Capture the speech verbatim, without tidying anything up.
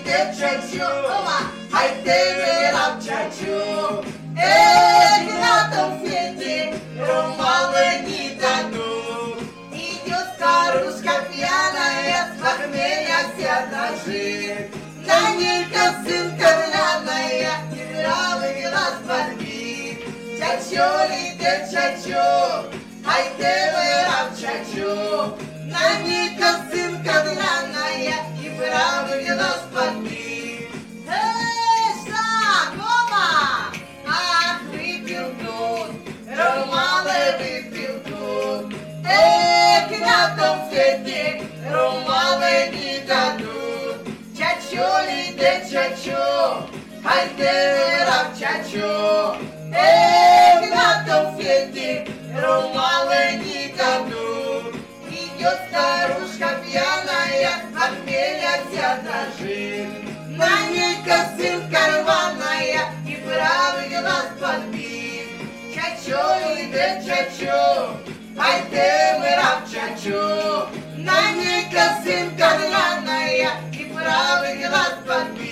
йде чачу, ай ти вирав чачу. Эх, на том свете мало не дадут. Идет старушка пьяная, с похмелья вся дрожит. На ней косынка гляная, и правый глаз подбит. Чачо летит чачо, ай ты вырав чачо. На ней косынка гляная, и правый глаз подбит. Эй, знакома! Ах, выпил тут, ромалы выпил тут. Эх, на том свете ромалы не дадут. Чачо летит чачо, ай ты вырав чачо. Эх, на том свете ромалы не дадут. Идет старушка пьяная, от хмеля вся дрожит. На ней косынка рваная, и правый глаз подбит. Чачо идет чачо, ай ты вырав чачо. На ней косынка рваная, и правый глаз подбит.